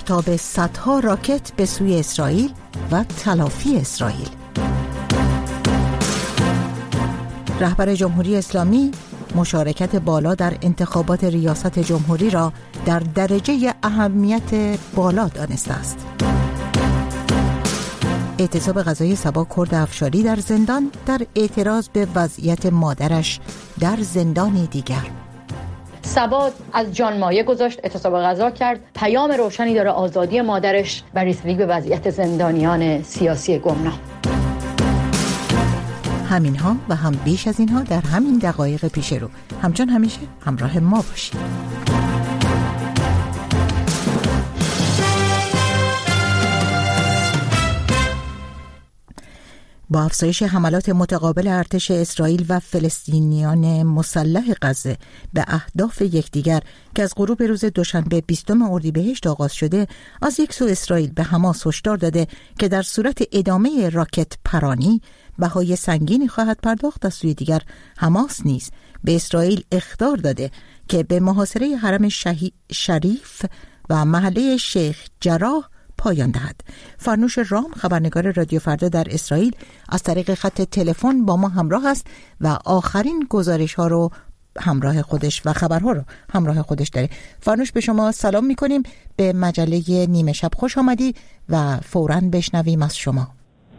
پرتاب صدها راکت به سوی اسرائیل و تلافی اسرائیل. رهبر جمهوری اسلامی مشارکت بالا در انتخابات ریاست جمهوری را در درجه اهمیت بالا دانسته است. اعتصاب غذای صبا کرد افشاری در زندان در اعتراض به وضعیت مادرش در زندانی دیگر. صبا از جان مایه گذاشت، اعتصاب غذا کرد، پیام روشنی داره آزادی مادرش و رسیدگی به وضعیت زندانیان سیاسی گمنام. همینها و هم بیش از اینها در همین دقایق پیش رو. همچون همیشه همراه ما باشید. با افزایش حملات متقابل ارتش اسرائیل و فلسطینیان مسلح غزه به اهداف یکدیگر که از غروب روز دوشنبه 20 اردیبهشت آغاز شده، از یک سو اسرائیل به حماس هشدار داده که در صورت ادامه راکت پرانی بهای سنگینی خواهد پرداخت. از سوی دیگر حماس نیز به اسرائیل اخطار داده که به محاصره حرم شریف و محله شیخ جراح پایان دهد. فرنوش رام، خبرنگار رادیو فردا در اسرائیل، از طریق خط تلفن با ما همراه است و آخرین گزارش ها رو همراه خودش و خبرها رو همراه خودش داره. فرنوش، به شما سلام میکنیم. به مجله نیمه شب خوش آمدی و فوراً بشنویم از شما.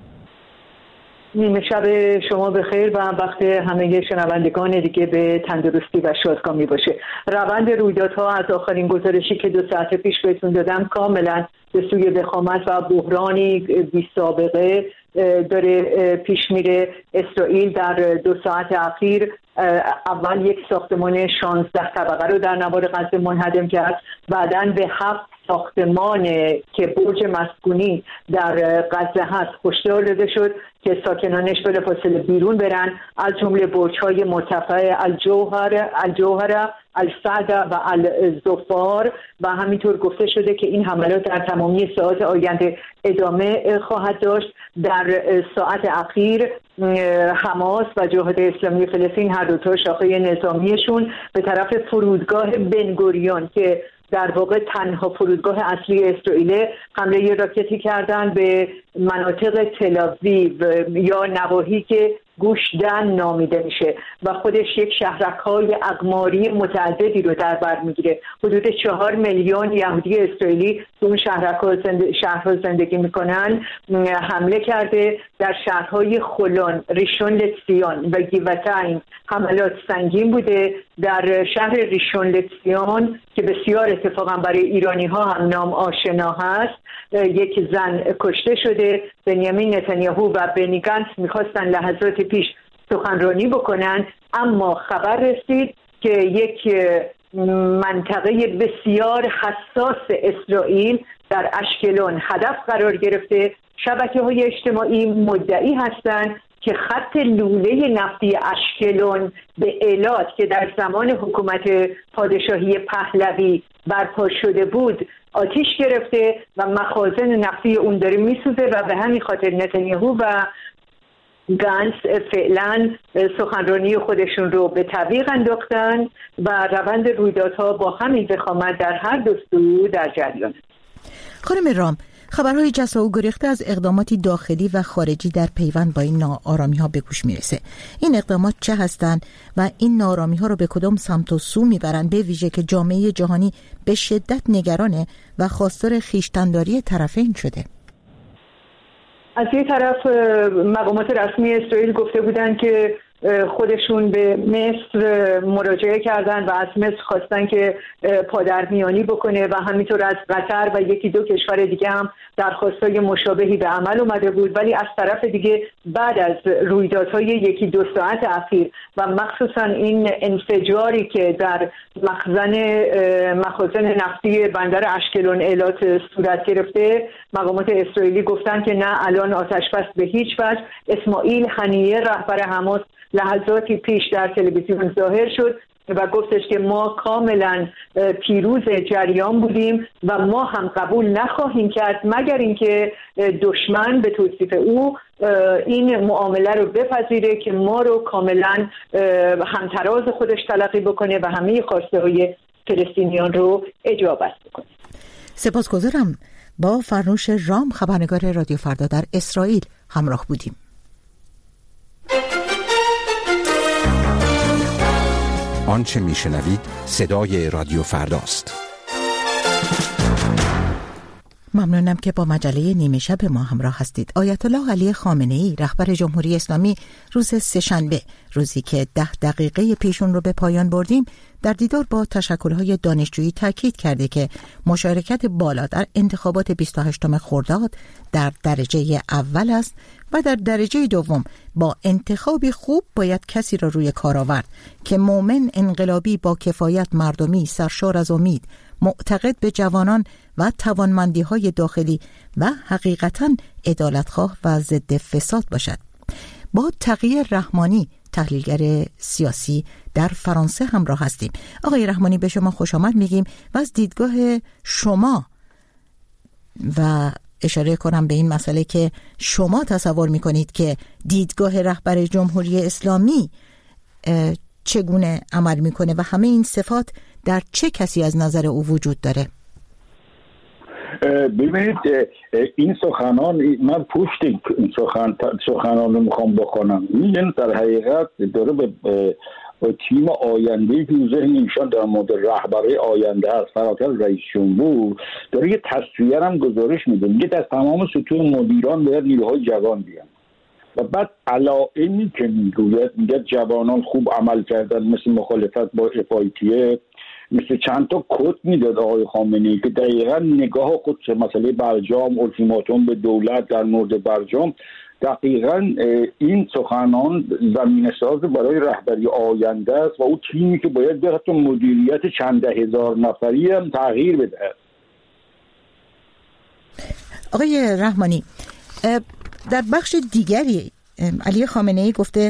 نیمه شب شما بخیر و وقت همه شنوندگان دیگه به تندرستی و شادکامی باشه. روند رویدادها از آخرین گزارشی که 2 ساعت پیش بهتون دادم کاملا به سوی وخامت و بحرانی بی سابقه داره پیش میره. اسرائیل در 2 ساعت اخیر اول یک ساختمان 16 طبقه رو در نوار غزه منهدم کرد، بعداً به 7 ساختمان که برج مسکونی در غزه هست هشدار داده شد که ساکنانش بلافاصله بیرون برن، از جمله برج‌های مرتفع الجوهره، السعد و الزفار، و همینطور گفته شده که این حملات در تمامی ساعات آینده ادامه خواهد داشت. در ساعت اخیر حماس و جهاد اسلامی فلسطین هر دو تا شاخه نظامیشون به طرف فرودگاه بنگوریون که در واقع تنها فرودگاه اصلی اسرائیل حمله راکتی کردن به مناطق تل‌آویو یا نواحی که گوش دن نامیده میشه و خودش یک شهرک‌های اقماری متعددی رو در بر میگیره. حدود 4 میلیون یهودی اسرائیلی تو اون شهرها زندگی میکنن. حمله کرده در شهرهای خلون، ریشون لتزیون و گیوتایم حملات سنگین بوده. در شهر ریشون لتزیون که بسیار اتفاقا برای ایرانی ها هم نام آشنا هست، یک زن کشته شده. بنیامین نتانیاهو و بنی گانتز میخواستن لحظات پیش سخنرانی بکنن، اما خبر رسید که یک منطقه بسیار حساس اسرائیل در اشکلون هدف قرار گرفته. شبکه‌های اجتماعی مدعی هستند که خط لوله نفتی اشکلون به ایلات که در زمان حکومت پادشاهی پهلوی برپا شده بود آتیش گرفته و مخازن نفتی اون داره میسوزه و به همین خاطر نتانیاهو و گانتز فعلا سخنرانی خودشون رو به تعویق انداختن و روند رویدادها با همین ضخامت در هر دو سو در جریان. خانم رام، خبرهای جسا و گریخته از اقداماتی داخلی و خارجی در پیوند با این ناآرامی ها به گوش میرسه. این اقدامات چه هستند و این ناآرامی ها رو به کدام سمت و سو میبرند، به ویژه که جامعه جهانی به شدت نگرانه و خواستار خویشتن‌داری طرفین شده؟ از یک طرف مقامات رسمی اسرائیل گفته بودند که خودشون به مصر مراجعه کردن و از مصر خواستن که پادرمیانی بکنه و همینطور از قطر و 1-2 کشور دیگه هم درخواستای مشابهی به عمل اومده بود. ولی از طرف دیگه بعد از رویدادهای 1-2 ساعت اخیر و مخصوصا این انفجاری که در مخازن نفتی بندر اشکلون ایلات صورت گرفته، مقامات اسرائیلی گفتن که نه، الان آتش بس به هیچ وجه. اسماعیل هنیه رهبر حماس لحظاتی پیش در تلویزیون ظاهر شد و گفتش که ما کاملا پیروز جریان بودیم و ما هم قبول نخواهیم کرد مگر اینکه دشمن به توصیف او این معامله رو بپذیره که ما رو کاملا همتراز خودش تلقی بکنه و همه خواسته های فلسطینیان رو اجابت بکنه. سپاسگزارم. با فرنوش رام، خبرنگار رادیو فردا در اسرائیل همراه بودیم. آنچه میشنوید صدای رادیو فرداست. ممنونم که با مجله نیمه شب ما همراه هستید. آیت الله علی خامنه‌ای رهبر جمهوری اسلامی روز سه‌شنبه، روزی که 10 دقیقه پیش اون رو به پایان بردیم، در دیدار با تشکل‌های دانشجویی تاکید کرده که مشارکت بالا در انتخابات 28 خرداد در درجه اول است و در درجه دوم با انتخابی خوب باید کسی را روی کار آورد که مومن، انقلابی، با کفایت، مردمی، سرشار از امید، معتقد به جوانان و توانمندی‌های داخلی و حقیقتاً عدالتخواه و ضد فساد باشد. با تقی رحمانی، تحلیلگر سیاسی در فرانسه همراه هستیم. آقای رحمانی، به شما خوش آمد میگیم و از دیدگاه شما و اشاره کنم به این مسئله که شما تصور میکنید که دیدگاه رهبر جمهوری اسلامی چگونه عمل میکنه و همه این صفات در چه کسی از نظر او وجود داره؟ ببینید، این سخنان، من پشت این سخنان رو میخوام بکنم. میگن در حقیقت داره به تیم آینده که ذهن ایشان در مورد رهبری آینده هست، فراتر رئیس جمهور، داره یه تصویر هم گزارش میده. میگه در تمام سطوح مدیران باید نیروهای جوان بیان و بعد علائمی که میگوید، میگه جوانان خوب عمل کردن، مثل مخالفت با FITF، مثل چند تا کد میداد آقای خامنه‌ای که دقیقا نگاه خود مسئله برجام، التیماتوم به دولت در مورد برجام، دقیقا این سخنان زمینه ساز برای رهبری آینده است و او تیمی که باید به حتی مدیریت چند ده هزار نفری هم تغییر بده. آقای رحمانی، در بخش دیگری علی خامنه‌ای گفته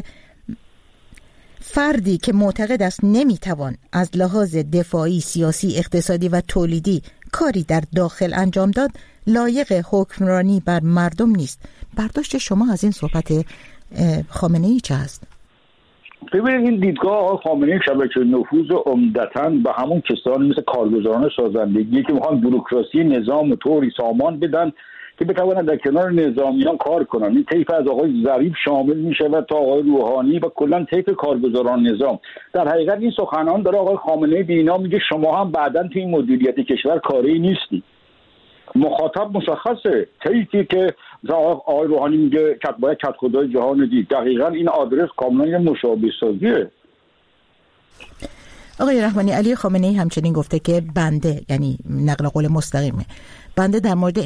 فردی که معتقد است نمیتوان از لحاظ دفاعی، سیاسی، اقتصادی و تولیدی کاری در داخل انجام داد، لایق حکمرانی بر مردم نیست. برداشت شما از این صحبت خامنه‌ای چه است؟ ببینید، این دیدگاه آقای خامنه‌ای شبکه نفوذ عمدتاً به همون کسانی مثل کارگزاران سازندگی که میخوان بوروکراسی نظام و طوری سامان بدن که بتوانند در کنار نظامیان کار کنن. این طیف از آقای ظریف شامل میشه و تا آقای روحانی و کلا طیف کارگزاران نظام. در حقیقت این سخنان داره آقای خامنه‌ای به اینا میگه شما هم بعداً تو این مدیریت کشور کاری نیستی. مخاطب مشخصه، طیفی که آقای روحانی میگه باید کت خدای جهان دید، دقیقاً این آدرس کاملا مشابه سازیه. آقای رحمانی، علی خامنه‌ای همچنین گفته که بنده، یعنی نقل قول مستقیمه، بنده در مورد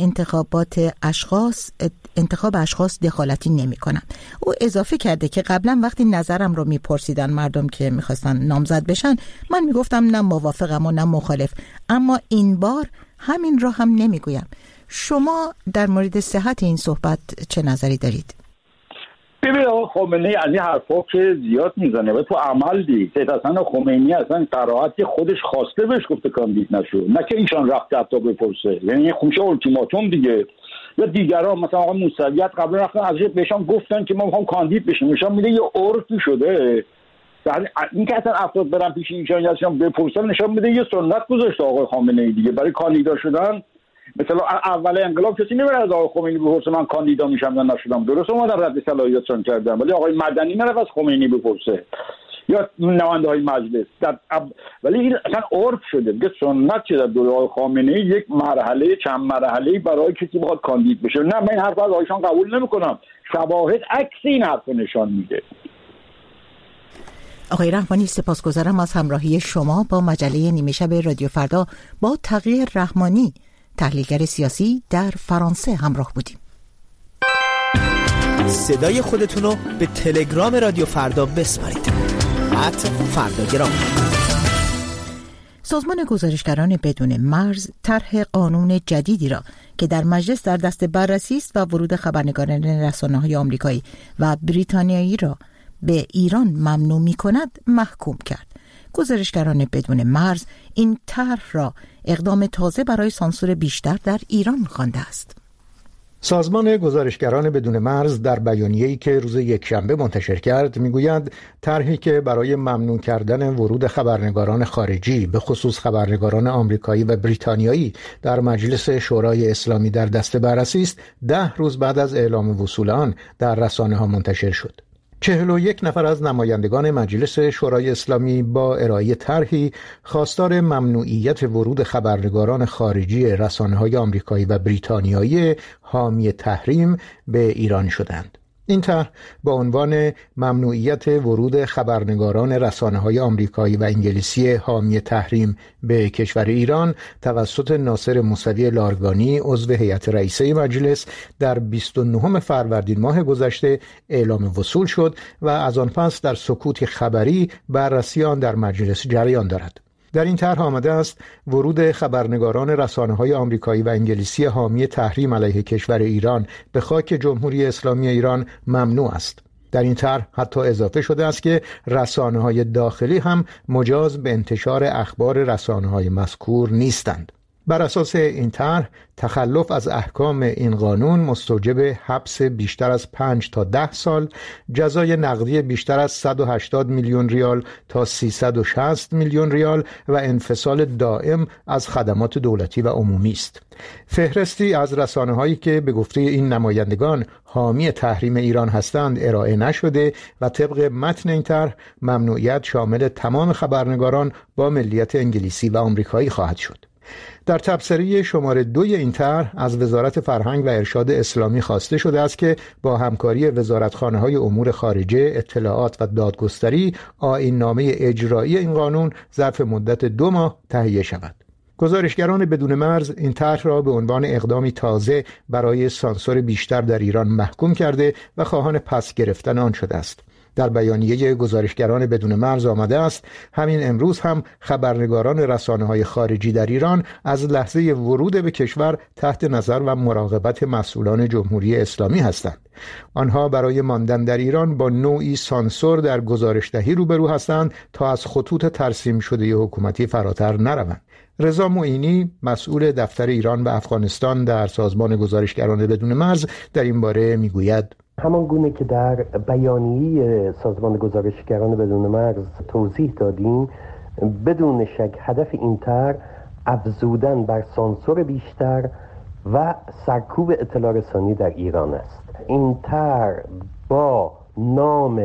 انتخاب اشخاص دخالتی نمی کنم. او اضافه کرده که قبلا وقتی نظرم رو میپرسیدن مردم که میخواستن نامزد بشن، من میگفتم نه موافقم و نه مخالف، اما این بار همین را هم نمیگویم. شما در مورد صحت این صحبت چه نظری دارید؟ ببینید، آقای خمینی از این حرفا که زیاد میزنه و تو عمل دید. سید حسن خمینی اصلا قرائتی خودش خواسته بهش گفته کاندید نشو، نه که ایشان رفته حتی بپرسه. یعنی خوشه التیماتوم دیگه. یا دیگران مثلا آقای موسویت قبل رفتن از بهشون گفتن که ما میخوام کاندید بشیم، ایشان میگه یه عرفی شده. یعنی این که اصلا افراد برن پیش ایشان یا بپرسن، نشون میده یه سنت گذاشته آقای خامنه‌ای دیگه برای کاندیدا شدن. مثلا اول انقلاب کسی نمیره از آقای خمینی بپرسه من کاندیدا میشم یا نشدم، درست اومدن رد صلاحیتشون کردن، ولی آقای مدنی نره از خمینی بپرسه یا نماینده‌های مجلس. ولی این اصلا عرف شده دیگه، سنت شده در دوره آقای خامنه‌ای یک مرحله چند مرحله‌ای برای کسی بخواد کاندید بشه. نه، من این حرف از آقایشان قبول نمی‌کنم. شواهد عکس این حرف نشان میده. آقای رحمانی، سپاسگزارم از همراهی شما با مجله نیمه شب رادیو فردا. با تقی رحمانی، تحلیلگر سیاسی در فرانسه همراه بودیم. صدای خودتون رو به تلگرام رادیو فردا بسپارید. @فرداگرام. سازمان گزارشگران بدون مرز طرح قانون جدیدی را که در مجلس در دست بررسی است و ورود خبرنگاران رسانه‌های آمریکایی و بریتانیایی را به ایران ممنوع می‌کند محکوم کرد. گزارشگران بدون مرز این طرح را اقدام تازه برای سانسور بیشتر در ایران خوانده است. سازمان گزارشگران بدون مرز در بیانیه‌ای که روز یکشنبه منتشر کرد میگوید طرحی که برای ممنوع کردن ورود خبرنگاران خارجی به خصوص خبرنگاران آمریکایی و بریتانیایی در مجلس شورای اسلامی در دست بررسی است 10 روز بعد از اعلام وصول آن در رسانه‌ها منتشر شد. 41 نفر از نمایندگان مجلس شورای اسلامی با ارائه طرحی خواستار ممنوعیت ورود خبرنگاران خارجی رسانه‌های آمریکایی و بریتانیایی حامی تحریم به ایران شدند. این طرح با عنوان ممنوعیت ورود خبرنگاران رسانه‌های آمریکایی و انگلیسی حامی تحریم به کشور ایران توسط ناصر موسوی لارگانی عضو هیئت رئیسه مجلس در 29 فروردین ماه گذشته اعلام وصول شد و از آن پس در سکوت خبری بررسی آن در مجلس جریان دارد. در این طرح آمده است ورود خبرنگاران رسانه‌های آمریکایی و انگلیسی حامی تحریم علیه کشور ایران به خاک جمهوری اسلامی ایران ممنوع است. در این طرح حتی اضافه شده است که رسانه‌های داخلی هم مجاز به انتشار اخبار رسانه‌های مذکور نیستند. بر اساس این طرح تخلف از احکام این قانون مستوجب حبس بیشتر از 5 تا 10 سال، جزای نقدی بیشتر از 180 میلیون ریال تا 360 میلیون ریال و انفصال دائم از خدمات دولتی و عمومی است. فهرستی از رسانه‌هایی که به گفته این نمایندگان حامی تحریم ایران هستند ارائه نشده و طبق متن این طرح ممنوعیت شامل تمام خبرنگاران با ملیت انگلیسی و آمریکایی خواهد شد. در تبصره شماره 2 این طرح از وزارت فرهنگ و ارشاد اسلامی خواسته شده است که با همکاری وزارتخانه‌های امور خارجه، اطلاعات و دادگستری آیین‌نامه اجرایی این قانون ظرف مدت 2 ماه تهیه شود. گزارشگران بدون مرز این طرح را به عنوان اقدامی تازه برای سانسور بیشتر در ایران محکوم کرده و خواهان پس گرفتن آن شده است. در بیانیه گزارشگران بدون مرز آمده است همین امروز هم خبرنگاران رسانه‌های خارجی در ایران از لحظه ورود به کشور تحت نظر و مراقبت مسئولان جمهوری اسلامی هستند. آنها برای ماندن در ایران با نوعی سانسور در گزارش‌دهی روبرو هستند تا از خطوط ترسیم شده حکومتی فراتر نروند. رضا معینی مسئول دفتر ایران و افغانستان در سازمان گزارشگران بدون مرز در این باره میگوید: همان گونه که در بیانیه سازمان گزارشگران بدون مرز توضیح دادیم، بدون شک هدف این طرح افزودن بر سانسور بیشتر و سرکوب اطلاع رسانی در ایران است. این طرح با نام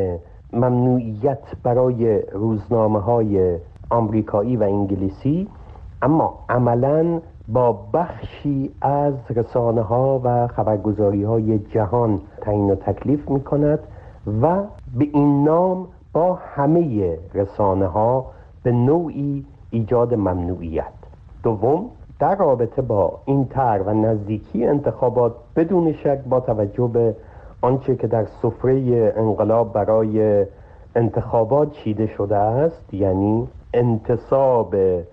ممنوعیت برای روزنامه‌های آمریکایی و انگلیسی، اما عملاً با بخشی از رسانه‌ها و خبرگزاری‌های جهان تعیین و تکلیف می‌کند و به این نام با همه رسانه‌ها به نوعی ایجاد ممنوعیت. دوم، در رابطه با این طرح و نزدیکی انتخابات بدون شک با توجه به آنچه که در سفره انقلاب برای انتخابات چیده شده است، یعنی انتصاب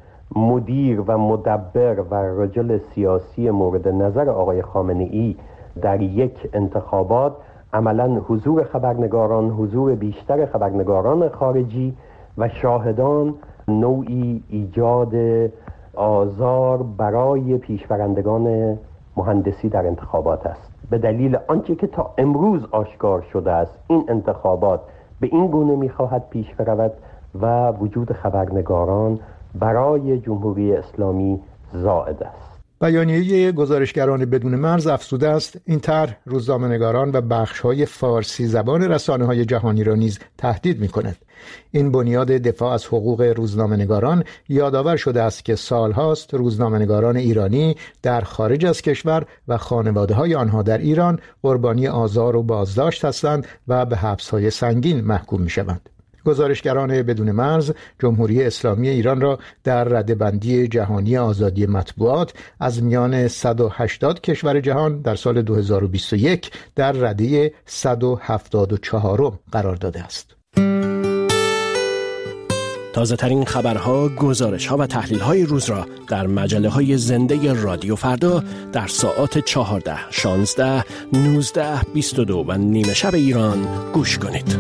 مدیر و مدبر و رجل سیاسی مورد نظر آقای خامنه‌ای در یک انتخابات، عملاً حضور خبرنگاران، حضور بیشتر خبرنگاران خارجی و شاهدان نوعی ایجاد آزار برای پیشبرندگان مهندسی در انتخابات است. به دلیل آنچه که تا امروز آشکار شده است، این انتخابات به این گونه می‌خواهد پیش برود و وجود خبرنگاران برای جمهوری اسلامی زائد است. بیانیه گزارشگران بدون مرز افزوده است این طرح روزنامه‌نگاران و بخش‌های فارسی زبان رسانه‌های جهانی را نیز تهدید می‌کند. این بنیاد دفاع از حقوق روزنامه‌نگاران یادآور شده است که سال‌هاست روزنامه‌نگاران ایرانی در خارج از کشور و خانواده‌های آنها در ایران قربانی آزار و بازداشت هستند و به حبس‌های سنگین محکوم می‌شوند. گزارشگران بدون مرز جمهوری اسلامی ایران را در رده‌بندی جهانی آزادی مطبوعات از میان 180 کشور جهان در سال 2021 در رده 174 قرار داده است. تازه ترین خبرها، گزارش‌ها و تحلیل‌های روز را در مجله‌های زنده رادیو فردا در ساعات 14، 16، 19، 22 و نیمه شب ایران گوش کنید.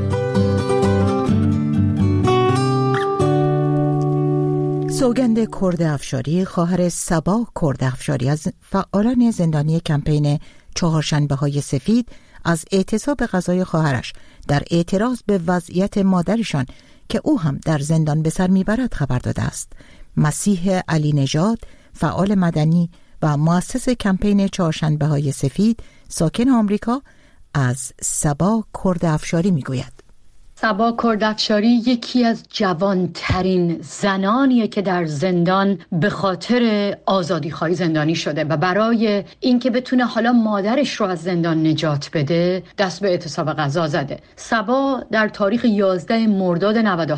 سوگند کرد افشاری، خواهر صبا کرد افشاری، از فعالان زندانی کمپین چهارشنبه‌های سفید از اعتصاب غذای خواهرش در اعتراض به وضعیت مادرشان که او هم در زندان به سر میبرد خبر داده است. مسیح علی نژاد، فعال مدنی و مؤسس کمپین چهارشنبه‌های سفید، ساکن آمریکا، از صبا کردافشاری میگوید. صبا کردافشاری یکی از جوانترین زنانیه که در زندان به خاطر آزادی‌خواهی زندانی شده و برای اینکه بتونه حالا مادرش رو از زندان نجات بده دست به اعتصاب غذا زده. صبا در تاریخ 11 مرداد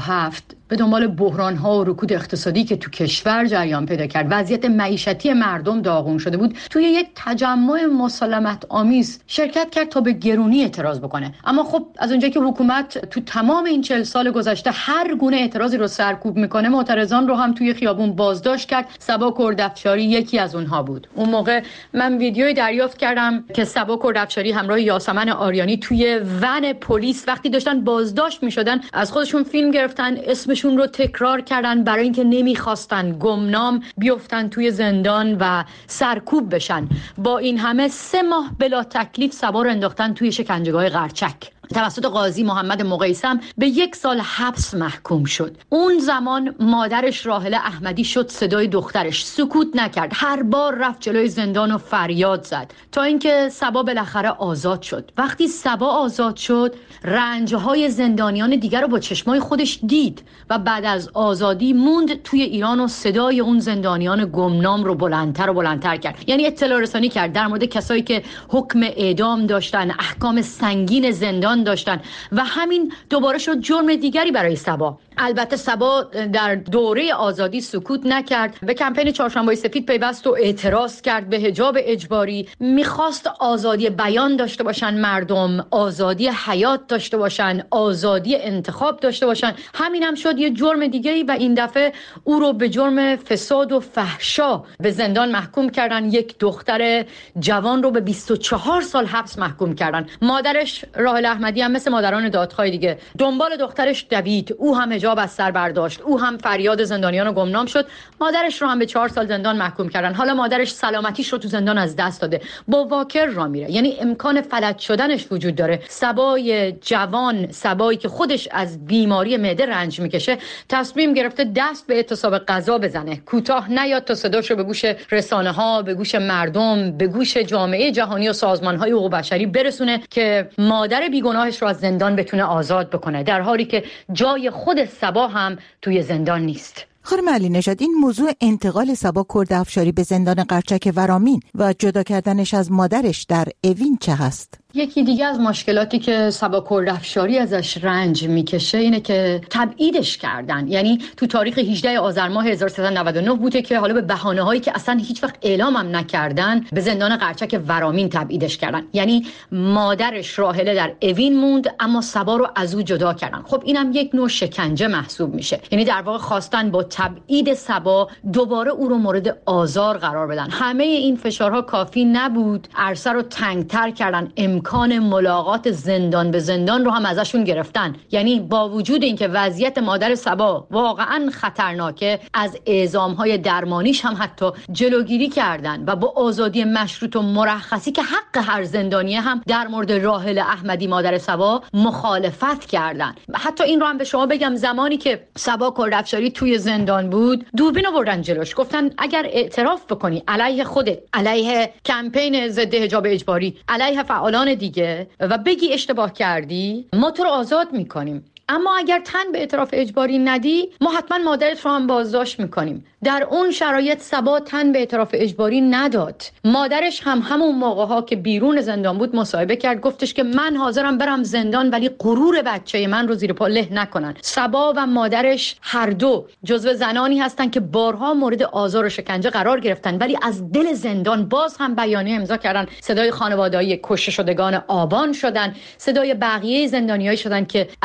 97 به دنبال بحران‌ها و رکود اقتصادی که تو کشور جریان پیدا کرد، وضعیت معیشتی مردم داغون شده بود، توی یک تجمع مسالمت آمیز شرکت کرد تا به گرونی اعتراض بکنه. اما خب از اونجایی که حکومت تو تمام این 40 سال گذشته هر گونه اعتراضی رو سرکوب میکنه، معترضان رو هم توی خیابون بازداشت کرد. صبا کردافشاری یکی از اونها بود. اون موقع من ویدیویی دریافت کردم که صبا کردافشاری همراه یاسمن آریانی توی ون پلیس وقتی داشتن بازداشت میشدن از خودشون فیلم گرفتن، اسمشون رو تکرار کردن برای اینکه نمیخواستن گمنام بیفتن توی زندان و سرکوب بشن. با این همه 3 ماه بلا تکلیف صبا رو انداختن توی شکنجهگاه قرچک. توسط قاضی محمد مقیسم به 1 سال حبس محکوم شد. اون زمان مادرش راحله احمدی شد صدای دخترش، سکوت نکرد، هر بار رفت جلوی زندان و فریاد زد تا اینکه صبا بالاخره آزاد شد. وقتی صبا آزاد شد، رنجهای زندانیان دیگر رو با چشمای خودش دید و بعد از آزادی موند توی ایران و صدای اون زندانیان گمنام رو بلندتر و بلندتر کرد. یعنی اطلاع رسانی کرد در مورد کسایی که حکم اعدام داشتن، احکام سنگین زندان داشتن و همین دوباره شد جرم دیگری برای صبا. البته صبا در دوره آزادی سکوت نکرد، به کمپین چهارشنبه‌های سفید پیوست و اعتراض کرد به حجاب اجباری، میخواست آزادی بیان داشته باشن مردم، آزادی حیات داشته باشن، آزادی انتخاب داشته باشن. همین هم شد یه جرم دیگری و این دفعه او رو به جرم فساد و فحشا به زندان محکوم کردن. یک دختر جوان رو به 24 سال حبس محکوم کردن. مادرش راحله احمدی هم مثل مادران دادخواه دیگه دنبال دخترش دوید، او هم حجاب از سر برداشت، او هم فریاد زندانیان رو گمنام شد. مادرش رو هم به 4 سال زندان محکوم کردن. حالا مادرش سلامتیش رو تو زندان از دست داده، با واکر را میره، یعنی امکان فلج شدنش وجود داره. صبای جوان، صبایی که خودش از بیماری معده رنج میکشه، تصمیم گرفته دست به اعتصاب غذا بزنه، کوتاه نیاد تا صداش رو به گوش رسانه‌ها، به گوش مردم، به گوش جامعه جهانی و سازمان‌های حقوق بشری برسونه که مادر بیگناهش رو از زندان بتونه آزاد بکنه، در حالی که جای خود صبا هم توی زندان نیست. خانم علی نژاد، این موضوع انتقال صبا کردافشاری به زندان قرچک ورامین و جدا کردنش از مادرش در اوین چه هست؟ یکی دیگه از مشکلاتی که صبا کردافشاری ازش رنج میکشه اینه که تبعیدش کردن. یعنی تو تاریخ 18 آذر ماه 1399 بوده که حالا به بهانه‌هایی که اصلا هیچ وقت اعلام هم نکردن به زندان قرچک ورامین تبعیدش کردن. یعنی مادرش راحله در اوین موند اما صبا رو از او جدا کردن. خب اینم یک نوع شکنجه محسوب میشه. یعنی در واقع خواستن با تبعید صبا دوباره او رو مورد آزار قرار بدن. همه این فشارها کافی نبود، عرصه رو تنگتر کردن، امکان ملاقات زندان به زندان رو هم ازشون گرفتن. یعنی با وجود اینکه وضعیت مادر صبا واقعا خطرناکه، از اعزام‌های درمانیش هم حتی جلوگیری کردن و با آزادی مشروط و مرخصی که حق هر زندانیه هم در مورد راحله احمدی مادر صبا مخالفت کردن. حتی این رو هم به شما بگم، زمانی که صبا کردافشاری توی زندان بود، دوربین آوردن جلوش، گفتن اگر اعتراف بکنی علیه خودت، علیه کمپین ضد حجاب اجباری، علیه فعالان دیگه و بگی اشتباه کردی، ما تو رو آزاد میکنیم. اما اگر تن به اعتراف اجباری ندی، ما حتما مادرت رو هم بازداشت میکنیم. در اون شرایط صبا تن به اعتراف اجباری نداد. مادرش هم همون موقع‌ها که بیرون زندان بود مصاحبه کرد، گفتش که من حاضرم برم زندان ولی غرور بچه من رو زیر پا له نکنن. صبا و مادرش هر دو جزو زنانی هستن که بارها مورد آزار و شکنجه قرار گرفتن ولی از دل زندان باز هم بیانیه امضا کردن، صدای خانواده‌های کشته شدگان آبان شدن، صدای بقیه زندانیایی شدن که از بیماری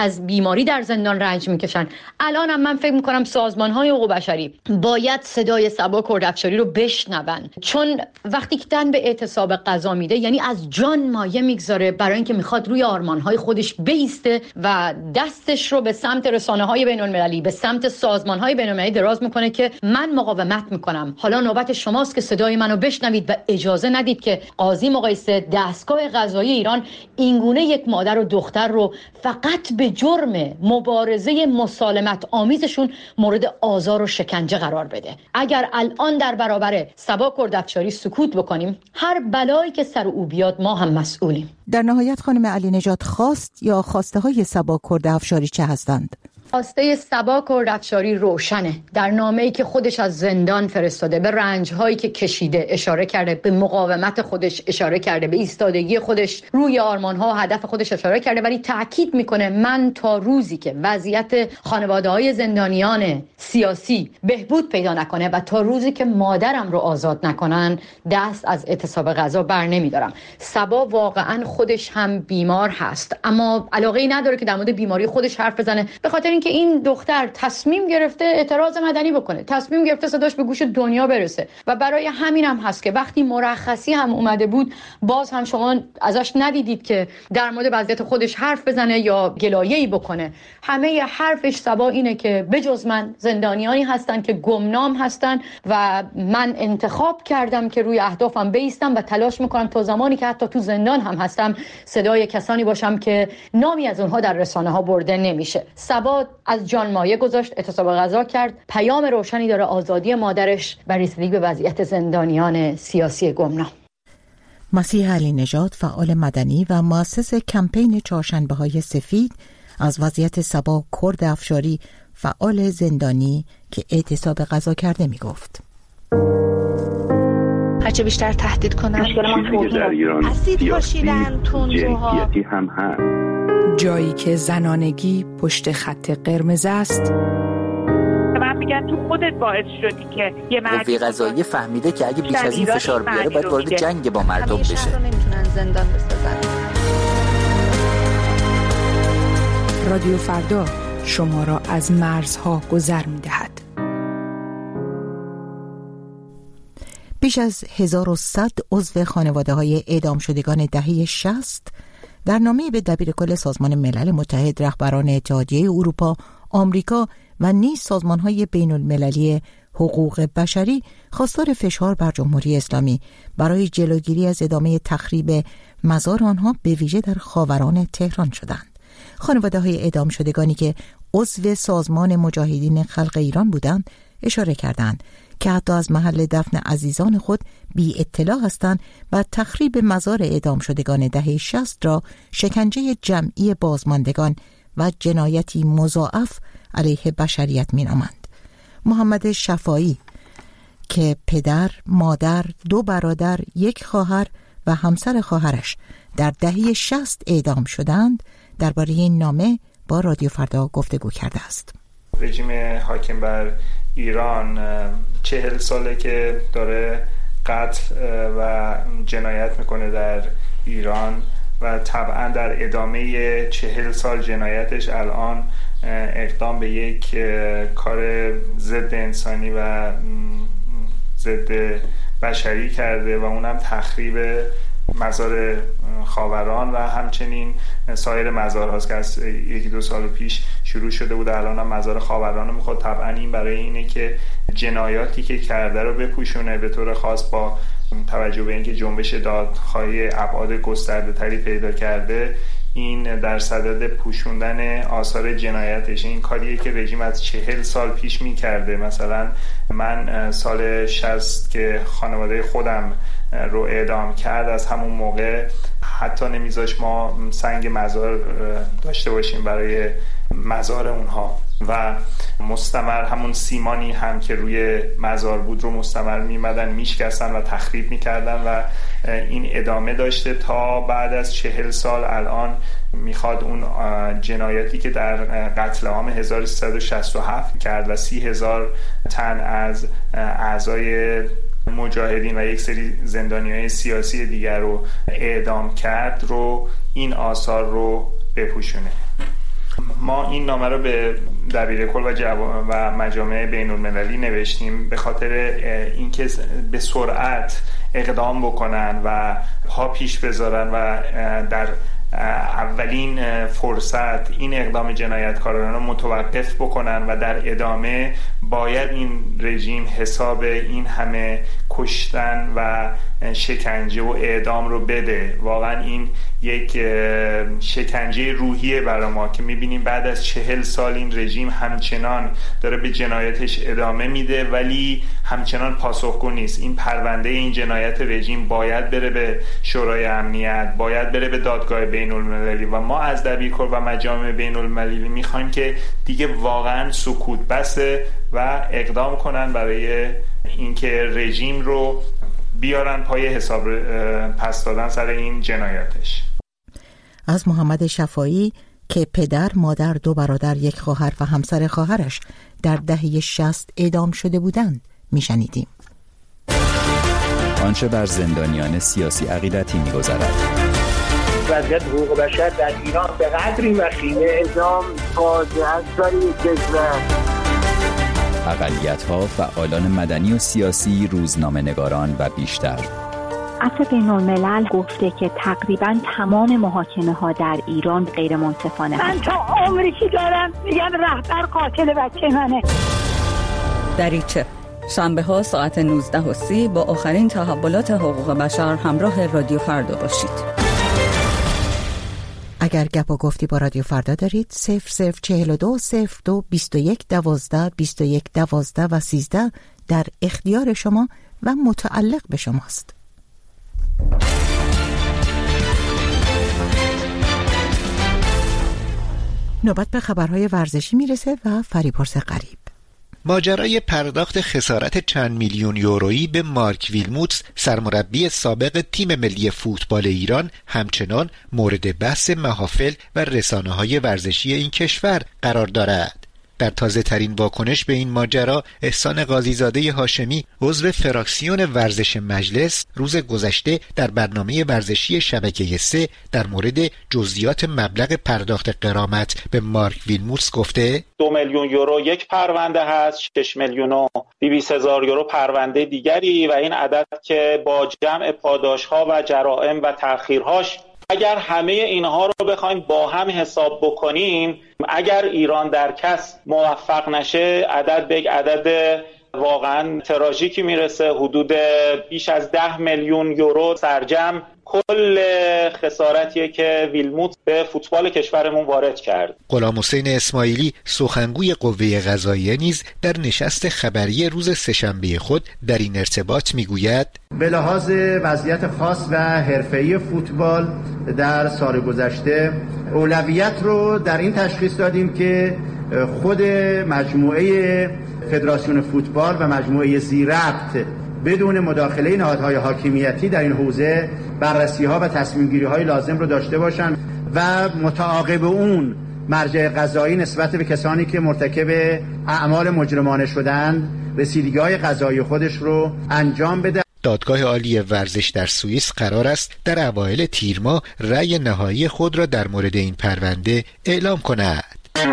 بیماری در زندان رنج میکشن. الان هم من فکر میکنم سازمان‌های حقوق بشری باید صدای صبا کردافشاری رو بشنون، چون وقتی که تن به اعتصاب غذا میده یعنی از جان مایه میگذاره برای اینکه میخواد روی آرمان‌های خودش بیسته و دستش رو به سمت رسانه‌های بین‌المللی، به سمت سازمان‌های بین‌المللی دراز میکنه که من مقاومت میکنم. حالا نوبت شماست که صدای منو بشنوید و اجازه ندید که قاضی مقایسه دستگاه قضایی ایران اینگونه یک مادر و دختر رو فقط به جرم مبارزه مسالمت آمیزشون مورد آزار و شکنجه قرار بده. اگر الان در برابر صبا کردافشاری سکوت بکنیم، هر بلایی که سر او بیاد ما هم مسئولیم. در نهایت خانم علی نژاد، خواست یا خواسته های صبا کردافشاری چه هستند؟ خواسته صبا کردافشاری روشنه. در نامه‌ای که خودش از زندان فرستاده به رنج‌هایی که کشیده اشاره کرده، به مقاومت خودش اشاره کرده، به ایستادگی خودش روی آرمان‌ها و هدف خودش اشاره کرده، ولی تأکید میکنه من تا روزی که وضعیت خانواده‌های زندانیان سیاسی بهبود پیدا نکنه و تا روزی که مادرم رو آزاد نکنن دست از اعتصاب غذا بر نمیدارم. صبا واقعاً خودش هم بیمار هست، اما علاقه‌ای نداره که در مورد بیماری خودش حرف بزنه، به خاطر که این دختر تصمیم گرفته اعتراض مدنی بکنه، تصمیم گرفته صداش به گوش دنیا برسه و برای همین هم هست که وقتی مرخصی هم اومده بود باز هم شما ازش ندیدید که در مورد وضعیت خودش حرف بزنه یا گلایه‌ای بکنه. همه حرفش صبا اینه که بجز من زندانیانی هستن که گمنام هستن و من انتخاب کردم که روی اهدافم بایستم و تلاش میکنم تا زمانی که حتی تو زندان هم هستم صدای کسانی باشم که نامی از اونها در رسانه ها برده نمیشه. صبا از جان مایه گذاشت، اعتصاب غذا کرد، پیام روشنی داره، آزادی مادرش و رسیدگی به وضعیت زندانیان سیاسی گمنام. مسیح علی نژاد، فعال مدنی و مؤسس کمپین چهارشنبه‌های سفید، از وضعیت صبا کردافشاری، فعال زندانی که اعتصاب غذا کرده میگفت. هرچه بیشتر تهدید کنن اسید پاشیدن، جنسیتی هم هست. جایی که زنانگی پشت خط قرمز است. من میگم تو خودت باعث شدی که یه قوه قضاییه فهمیده که اگه بیش از این فشار بیاره باید وارد جنگ با مردم بشه. همه شهر رو نمیتونن زندان بسازن. رادیو فردا شما را از مرزها گذر میدهد. بیش از 1100 عضو خانواده‌های اعدام شدگان دهه 60 در نامه‌ای به دبیرکل سازمان ملل متحد، رهبران اتحادیه اروپا، آمریکا و نیز سازمان‌های بین‌المللی حقوق بشری خواستار فشار بر جمهوری اسلامی برای جلوگیری از ادامه تخریب مزار آنها به ویژه در خاوران تهران شدند. خانواده‌های اعدام شدگانی که عضو سازمان مجاهدین خلق ایران بودند اشاره کردند که حتی از محل دفن عزیزان خود بی اطلاع هستند و تخریب مزار اعدام شدگان دهه 60 را شکنجه جمعی بازماندگان و جنایتی مضاعف علیه بشریت می‌نامند. محمد شفایی که پدر، مادر، 2 برادر، 1 خواهر و همسر خواهرش در دهه 60 اعدام شدند، درباره این نامه با رادیو فردا گفتگو کرده است. رژیم حاکم بر ایران 40 ساله که داره قتل و جنایت میکنه در ایران و طبعا در ادامه 40 سال جنایتش الان اقدام به یک کار ضد انسانی و ضد بشری کرده و اونم تخریب مزار خاوران و همچنین سایر مزارهاست که از 1-2 سال پیش شروع شده بود. الان هم مزار خاوران رو میخواد. طبعا این برای اینه که جنایاتی که کرده رو بپوشونه، به طور خاص با توجه به اینکه جنبش دادخواهی ابعاد گسترده تری پیدا کرده، این در صدد پوشوندن آثار جنایتش. این کاریه که رژیم از 40 سال پیش میکرده. مثلا من سال 60 که خانواده خودم رو اعدام کرد، از همون موقع حتی نمیذاش ما سنگ مزار داشته باشیم برای مزار اونها و مستمر همون سیمانی هم که روی مزار بود رو مستمر میمدن میشکستن و تخریب میکردن و این ادامه داشته تا بعد از 40 سال. الان میخواد اون جنایاتی که در قتل عام 1367 کرد و 30,000 تن از اعضای مجاهدین و یک سری زندانیای سیاسی دیگر رو اعدام کرد رو این آثار رو بپوشونه. ما این نامه رو به دبیرکل و مجامع بین‌المللی نوشتیم به خاطر اینکه به سرعت اقدام بکنن و پا پیش بذارن و در اولین فرصت این اقدام جنایتکارانه رو متوقف بکنن و در ادامه باید این رژیم حساب این همه کشتن و شکنجه و اعدام رو بده. واقعا این یک شکنجه روحیه برای ما که میبینیم بعد از 40 سال این رژیم همچنان داره به جنایتش ادامه میده ولی همچنان پاسخگو نیست. این پرونده این جنایت رژیم باید بره به شورای امنیت، باید بره به دادگاه بین‌المللی و ما از دبیرکل و مجامع بین‌المللی میخوایم که دیگه واقعا سکوت بسه و اقدام کنن برای اینکه رژیم رو بیارن پای حساب پس دادن سر این جنایتش. از محمد شفایی که پدر، مادر، 2 برادر، 1 خواهر و همسر خواهرش در دهه 60 اعدام شده بودند میشنیدیم. آنچه بر زندانیان سیاسی عقیدتی می‌گذرد. وضعیت حقوق بشر در ایران به قدری وخیمه، اعدام فاجعه است برای کشور. اقلیت‌ها، فعالان مدنی و سیاسی، روزنامه‌نگاران و بیشتر. عفو بین‌الملل گفته که تقریباً تمام محاکمه‌ها در ایران غیر منصفانه. من تا عمری که دارم میگم رهبر قاتل بچه منه. دریچه شنبه‌ها ساعت 19:30 با آخرین تحولات حقوق بشر همراه رادیو فردا باشید. اگر گپ و گفتی با رادیو فردا دارید 0042 02 21 12 21 12 و 13 در اختیار شما و متعلق به شماست. نوبت به خبرهای ورزشی میرسه و فریبرز غریب. ماجرای پرداخت خسارت چند میلیون یورویی به مارک ویلموتس سرمربی سابق تیم ملی فوتبال ایران همچنان مورد بحث محافل و رسانه‌های ورزشی این کشور قرار دارد. در تازه ترین واکنش به این ماجرا، احسان قاضیزاده هاشمی عضو فراکسیون ورزش مجلس روز گذشته در برنامه ورزشی شبکه 3 در مورد جزئیات مبلغ پرداخت غرامت به مارک ویلموتس گفته 2 میلیون یورو یک پرونده هست، 6 میلیون و 200,000 یورو پرونده دیگری و این عدد که با جمع پاداش‌ها و جرائم و تأخیرهاش اگر همه اینها رو بخوایم با هم حساب بکنیم، اگر ایران در کس موفق نشه عدد به یک عدد واقعا تراژیکی میرسه، حدود بیش از 10 میلیون یورو سرجم کل خسارتیه که ویلموت به فوتبال کشورمون وارد کرد. غلامحسین اسماعیلی سخنگوی قوه قضاییه نیز در نشست خبری روز سه‌شنبه خود در این ارتباط میگوید به لحاظ وضعیت خاص و حرفه‌ای فوتبال در سال گذشته اولویت رو در این تشخیص دادیم که خود مجموعه فدراسیون فوتبال و مجموعه ذی‌ربط بدون مداخله نهادهای حاکمیتی در این حوزه بررسی‌ها و تصمیم‌گیری‌های لازم رو داشته باشند و متعاقب اون مرجع قضایی نسبت به کسانی که مرتکب اعمال مجرمانه شدند رسیدگی‌های قضایی خودش رو انجام بده. دادگاه عالی ورزش در سوئیس قرار است در اوایل تیر ماه رأی نهایی خود را در مورد این پرونده اعلام کند.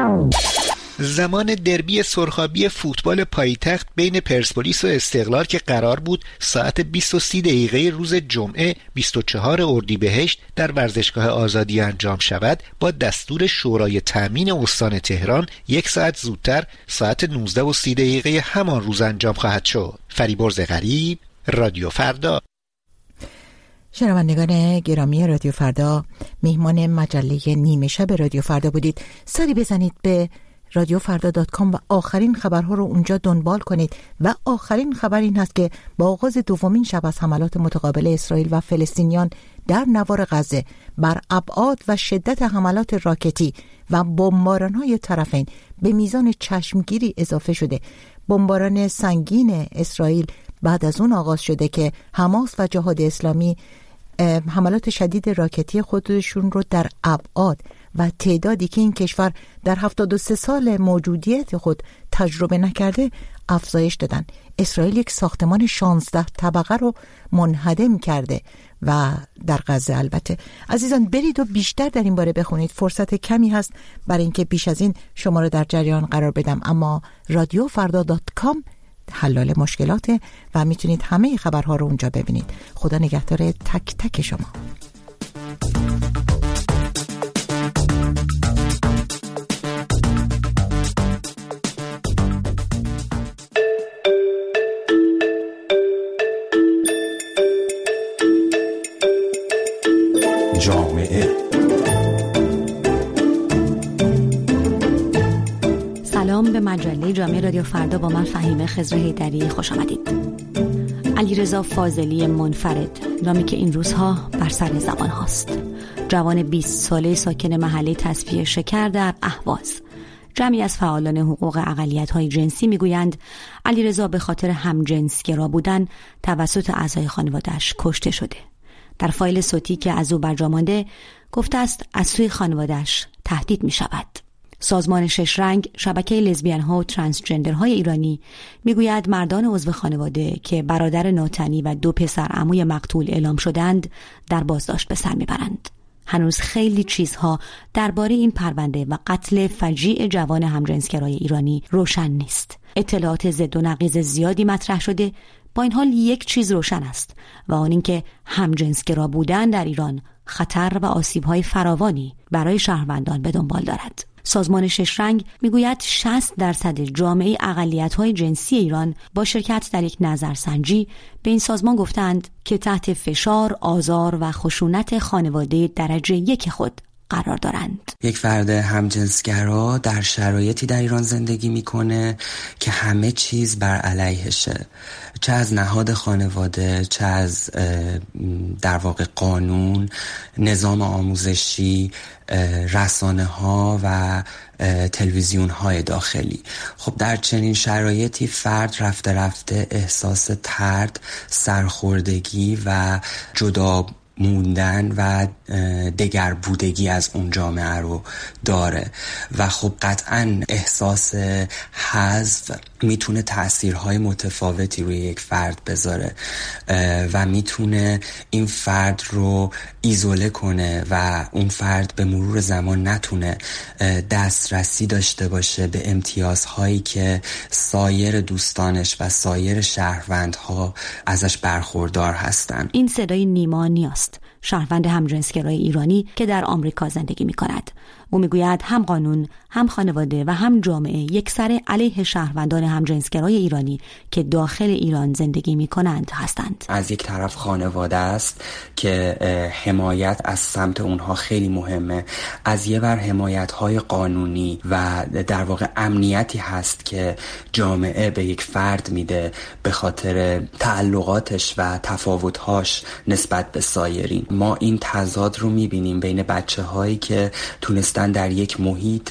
زمان دربی سرخابی فوتبال پایتخت بین پرسپولیس و استقلال که قرار بود ساعت 20:30 روز جمعه 24 اردیبهشت در ورزشگاه آزادی انجام شود، با دستور شورای تامین استان تهران 1 ساعت زودتر ساعت 19:30 همان روز انجام خواهد شد. فریبرز غریب، رادیو فردا. شنوندگان گرامی رادیو فردا، میهمان مجله نیمه شب رادیو فردا بودید. سری بزنید به radiofrda.com و آخرین خبرها رو اونجا دنبال کنید. و آخرین خبر این هست که با آغاز دومین شب از حملات متقابل اسرائیل و فلسطینیان در نوار غزه بر ابعاد و شدت حملات راکتی و بمباران‌های طرفین به میزان چشمگیری اضافه شده. بمباران سنگین اسرائیل بعد از اون آغاز شده که حماس و جهاد اسلامی حملات شدید راکتی خودشون رو در ابعاد و تعدادی که این کشور در 73 سال موجودیت خود تجربه نکرده افزایش دادن. اسرائیل یک ساختمان 16 طبقه رو منهدم کرده و در غزه. البته عزیزان برید و بیشتر در این باره بخونید، فرصت کمی هست برای اینکه بیش از این شما رو در جریان قرار بدم، اما radiofarda.com حلال مشکلاته و میتونید همه خبرها رو اونجا ببینید. خدا نگهدار تک تک شما. جامعه. سلام به مجله جامعه رادیو فردا با من فهیمه خضر حیدری، خوش آمدید. علیرضا فاضلی منفرد، نامی که این روزها بر سر زبان هاست. جوان 20 ساله ساکن محله تصفیه شکر در اهواز. جمعی از فعالان حقوق اقلیت‌های جنسی میگویند علیرضا به خاطر همجنسگرا بودن توسط اعضای خانواده‌اش کشته شده. در فایل صوتی که از او برجا مانده گفته است از سوی خانواده‌اش تهدید می شود. سازمان شش رنگ، شبکه لزبیان ها و ترانسجندرهای ایرانی میگوید مردان عضو خانواده که برادر ناتنی و 2 پسر عموی مقتول اعلام شدند در بازداشت به سر میبرند. هنوز خیلی چیزها درباره این پرونده و قتل فجیع جوان همجنسگرای ایرانی روشن نیست. اطلاعات ضد و نقیض زیادی مطرح شده، با این حال یک چیز روشن است و آن اینکه همجنسگرا بودن در ایران خطر و آسیب‌های فراوانی برای شهروندان به دنبال دارد. سازمان شش رنگ میگوید 60% جامعه اقلیت‌های جنسی ایران با شرکت در یک نظرسنجی به این سازمان گفتند که تحت فشار، آزار و خشونت خانواده درجه 1 خود قرار دارند. یک فرد همجنسگرا در شرایطی در ایران زندگی میکنه که همه چیز بر علیهشه، چه از نهاد خانواده، چه از در واقع قانون، نظام آموزشی، رسانه ها و تلویزیون های داخلی. خب در چنین شرایطی فرد رفته رفته احساس طرد، سرخوردگی و جدا موندن و دگر بودگی از اون جامعه رو داره و خب قطعاً احساس حذف میتونه تأثیرهای متفاوتی روی یک فرد بذاره و میتونه این فرد رو ایزوله کنه و اون فرد به مرور زمان نتونه دسترسی داشته باشه به امتیازهایی که سایر دوستانش و سایر شهروندها ازش برخوردار هستن. این صدای نیما نیاست، شهروند همجنسگرای ایرانی که در آمریکا زندگی می کند. او میگوید هم قانون، هم خانواده و هم جامعه یکسره علیه شهروندان همجنسگرای ایرانی که داخل ایران زندگی می کنند هستند. از یک طرف خانواده است که حمایت از سمت اونها خیلی مهمه، از یه ور حمایت‌های قانونی و در واقع امنیتی هست که جامعه به یک فرد میده به خاطر تعلقاتش و تفاوت‌هاش نسبت به سایرین. ما این تضاد رو می‌بینیم بین بچه‌هایی که تونستن در یک محیط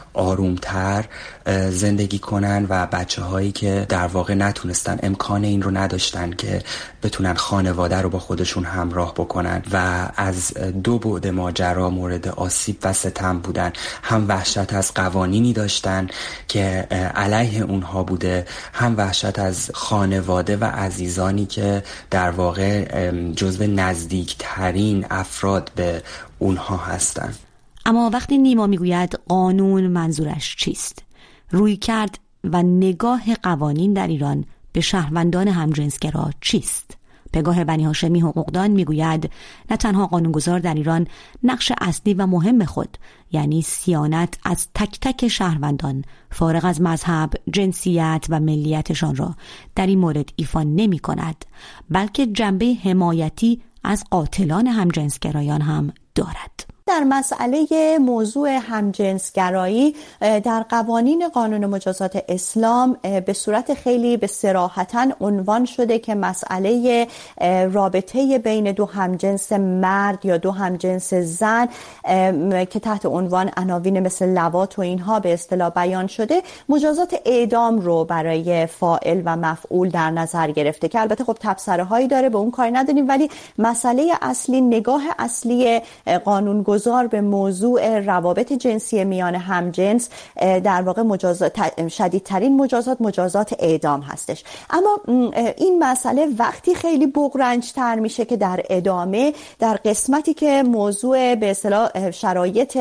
آرومتر زندگی کنن و بچه‌هایی که در واقع نتونستن، امکان این رو نداشتن که بتونن خانواده رو با خودشون همراه بکنن و از 2 بعد ماجرا مورد آسیب و ستم بودن. هم وحشت از قوانینی داشتن که علیه اونها بوده، هم وحشت از خانواده و عزیزانی که در واقع جزو نزدیکترین افراد به اونها هستن. اما وقتی نیما میگوید قانون، منظورش چیست؟ رویکرد و نگاه قوانین در ایران به شهروندان همجنسگرا چیست؟ پگاه بنی هاشمی حقوقدان میگوید نه تنها قانونگذار در ایران نقش اصلی و مهم خود، یعنی صیانت از تک تک شهروندان فارغ از مذهب، جنسیت و ملیتشان را در این مورد ایفا نمی کند، بلکه جنبه حمایتی از قاتلان همجنسگرایان هم دارد. در مسئله موضوع همجنسگرایی در قوانین قانون مجازات اسلام به صورت خیلی به صراحتاً عنوان شده که مسئله رابطه بین 2 همجنس مرد یا 2 همجنس زن که تحت عنوان عناوین مثل لواط و اینها به اصطلاح بیان شده، مجازات اعدام رو برای فاعل و مفعول در نظر گرفته که البته خب تبصره هایی داره، به اون کاری نداریم، ولی مسئله اصلی، نگاه اصلی قانون قانونگذار به موضوع روابط جنسی میان همجنس در واقع شدیدترین مجازات اعدام هستش. اما این مسئله وقتی خیلی بغرنج‌تر میشه که در ادامه در قسمتی که موضوع به اصطلاح شرایط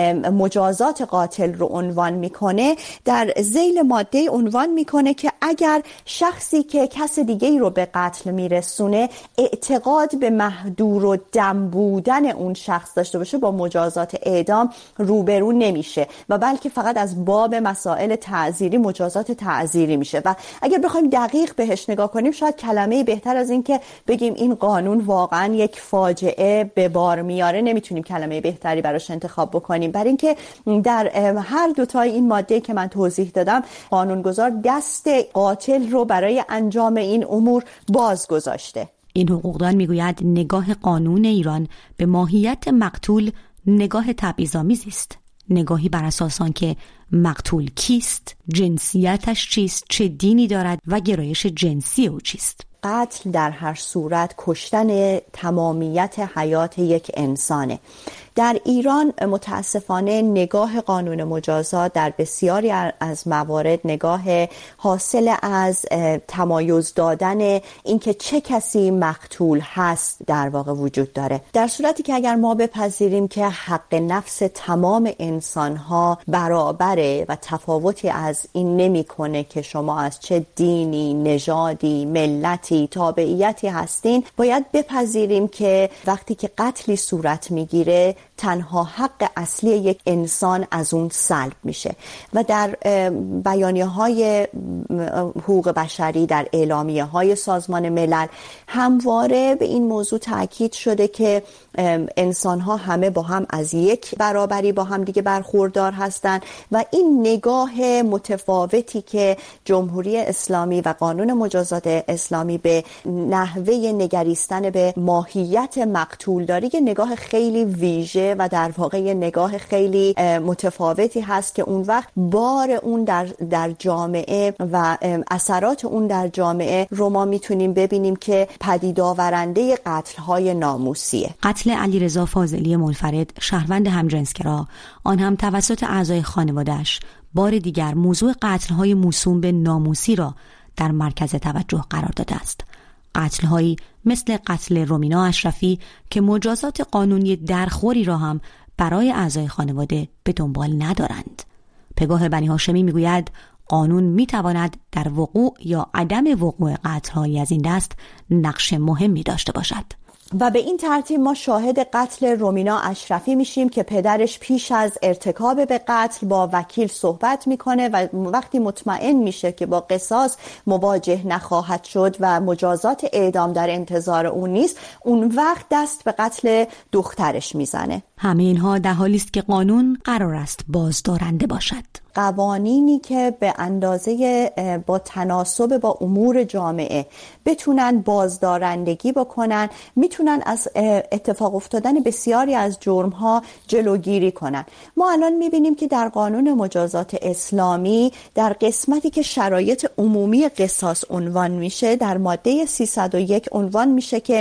مجازات قاتل رو عنوان میکنه، در ذیل ماده عنوان میکنه که اگر شخصی که کس دیگه‌ای رو به قتل میرسونه اعتقاد به محدور و دم بودن اون شخص داشته باشه، با مجازات اعدام روبرو نمیشه و بلکه فقط از باب مسائل تعزیری مجازات تعزیری میشه. و اگر بخوایم دقیق بهش نگاه کنیم، شاید کلمه بهتر از این که بگیم این قانون واقعا یک فاجعه به بار میاره نمیتونیم کلمه بهتری براش انتخاب بکنیم، برای اینکه در هر دوتای این ماده که من توضیح دادم قانونگذار دست قاتل رو برای انجام این امور باز گذاشته. این حقوقدان میگوید نگاه قانون ایران به ماهیت مقتول نگاه تبعیض‌آمیزی است، نگاهی بر اساس آنکه مقتول کیست، جنسیتش چیست، چه دینی دارد و گرایش جنسی او چیست. قتل در هر صورت کشتن تمامیت حیات یک انسانه. در ایران متاسفانه نگاه قانون مجازات در بسیاری از موارد نگاه حاصل از تمایز دادن اینکه چه کسی مقتول هست در واقع وجود داره، در صورتی که اگر ما بپذیریم که حق نفس تمام انسانها برابره و تفاوتی از این نمیکنه که شما از چه دینی، نژادی، ملتی، تابعیتی هستین، باید بپذیریم که وقتی که قتلی صورت میگیره تنها حق اصلی یک انسان از اون سلب میشه و در بیانیه‌های حقوق بشری، در اعلامیه‌های سازمان ملل همواره به این موضوع تاکید شده که انسان‌ها همه با هم از یک برابری با هم دیگه برخوردار هستند و این نگاه متفاوتی که جمهوری اسلامی و قانون مجازات اسلامی به نحوه نگریستن به ماهیت مقتول داره، یه نگاه خیلی ویژه و در واقع یه نگاه خیلی متفاوتی هست که اون وقت بار اون در جامعه و اثرات اون در جامعه رو ما میتونیم ببینیم که پدید آورنده قتل‌های ناموسیه. قتل علیرضا فاضلی منفرد، شهروند همجنسگرا، آن هم توسط اعضای خانواده‌اش، بار دیگر موضوع قتل‌های موسوم به ناموسی را در مرکز توجه قرار داده است. قتل‌هایی مثل قتل رومینا اشرفی که مجازات قانونی درخوری را هم برای اعضای خانواده به دنبال ندارند. پگاه بنی هاشمی میگوید قانون میتواند در وقوع یا عدم وقوع قتل‌هایی از این دست نقش مهمی داشته باشد. و به این ترتیب ما شاهد قتل رومینا اشرفی میشیم که پدرش پیش از ارتکاب به قتل با وکیل صحبت میکنه و وقتی مطمئن میشه که با قصاص مواجه نخواهد شد و مجازات اعدام در انتظار اون نیست، اون وقت دست به قتل دخترش میزنه. همه اینها در حالی است که قانون قرار است بازدارنده باشد. قوانینی که به اندازه با تناسب با امور جامعه بتونن بازدارندگی بکنن، میتونن از اتفاق افتادن بسیاری از جرم‌ها جلوگیری کنن. ما الان میبینیم که در قانون مجازات اسلامی در قسمتی که شرایط عمومی قصاص عنوان میشه، در ماده 301 عنوان میشه که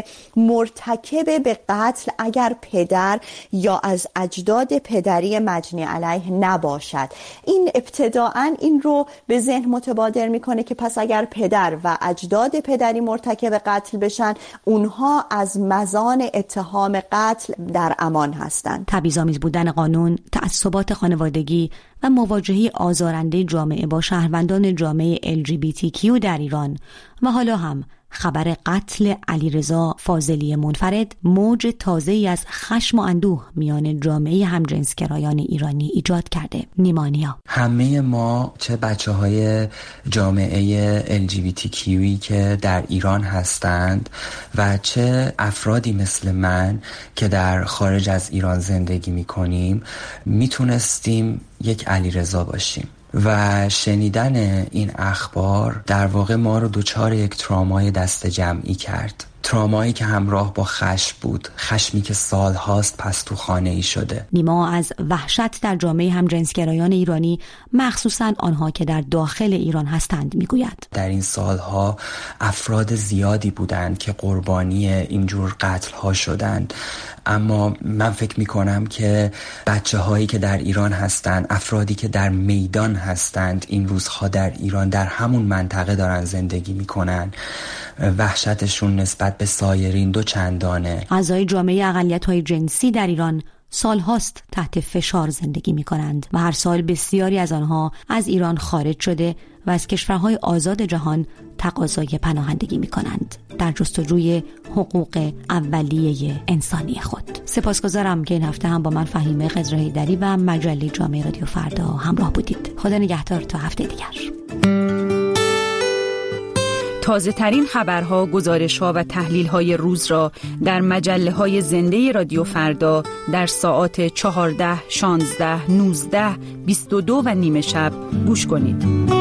مرتکب به قتل اگر پدر یا از اجداد پدری مجنی علیه نباشد. این ابتداعاً این رو به ذهن متبادر میکنه که پس اگر پدر و اجداد پدری مرتکب قتل بشن، اونها از مزان اتهام قتل در امان هستند. تبعیض‌آمیز بودن قانون، تعصبات خانوادگی و مواجهه آزارنده جامعه با شهروندان جامعه LGBTQ در ایران و حالا هم خبر قتل علیرضا فاضلی منفرد موج تازه‌ای از خشم و اندوه میان جامعه همجنسگرایان ایرانی ایجاد کرده. نیمانیا: همه ما، چه بچه‌های جامعه LGBTQی که در ایران هستند و چه افرادی مثل من که در خارج از ایران زندگی می‌کنیم، میتونستیم یک علیرضا باشیم و شنیدن این اخبار در واقع ما رو دچار یک ترامای دست جمعی کرد. ترامایی که همراه با خشم بود، خشمی که سالهاست پس تو خانه ای شده. نیما از وحشت در جامعه همجنسگرایان ایرانی، مخصوصاً آنها که در داخل ایران هستند میگوید. در این سالها افراد زیادی بودند که قربانی اینجور قتل ها شدند، اما من فکر میکنم که بچه هایی که در ایران هستند، افرادی که در میدان هستند این روزها در ایران در همون منطقه دارن زندگی میکنن، وحشتشون نسبت به سایرین دو چندانه. اعضای جامعه اقلیت‌های جنسی در ایران سالهاست تحت فشار زندگی می‌کنند و هر سال بسیاری از آنها از ایران خارج شده و از کشورهای آزاد جهان تقاضای پناهندگی می‌کنند در جستجوی حقوق اولیه انسانی خود. سپاسگزارم که این هفته هم با من فهیمه خضرهیدری و مجله جامعه رادیو فردا همراه بودید. خدا نگهدار تا هفته دیگر. تازه ترین خبرها، گزارش‌ها و تحلیل‌های روز را در مجله‌های زنده رادیو فردا در ساعات 14، 16، 19، 22 و نیم شب گوش کنید.